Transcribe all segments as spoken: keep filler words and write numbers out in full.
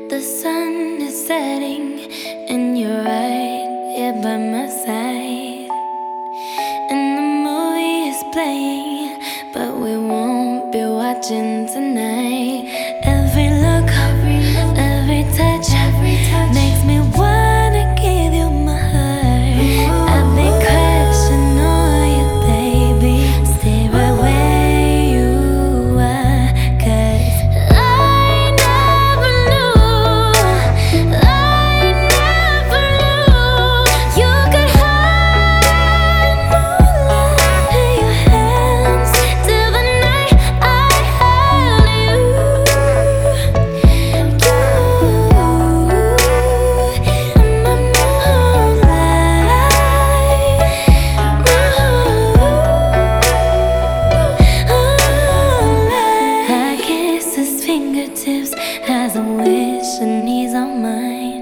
The sun is setting, and you're right here by my side. And the movie is playing, but we won't be watching tonight. Every look, every touch, makes me wanna give you my heart. I've been crushing on you, baby. Stay right where you are, 'cause I never knew, I never knew you could hide moonlight in your hands till the night I held you. Fingertips has a wish and he's on mine.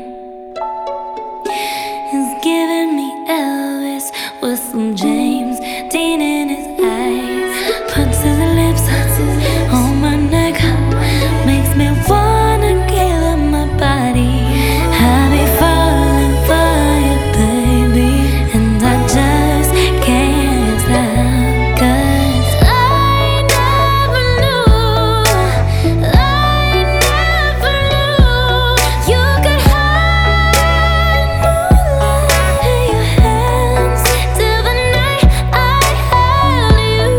He's giving me Elvis with some James Dean in his eyes. Puts his lips on my neck, makes me wanna give him my body. I'll be falling for you, baby, and I just can't stop, 'cause I never knew, I never knew you could hide moonlight in your hands till the night I held you.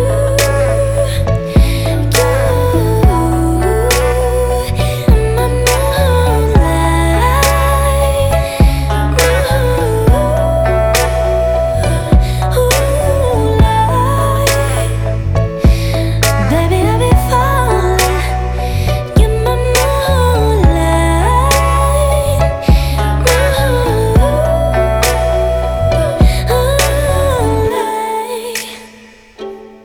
You, my moonlight, baby, I'll be falling. You're my moonlight, moonlight.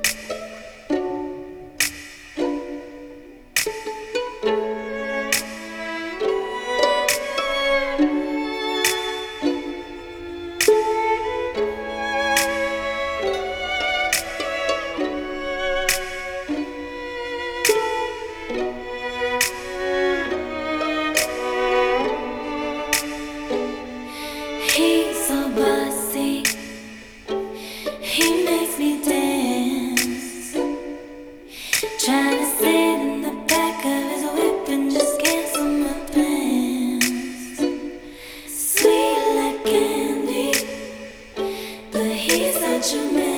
He's so bossy, he makes me dance. Trying to sit in the back of his whip and just cancel my plans. Sweet like candy, but he's such a man.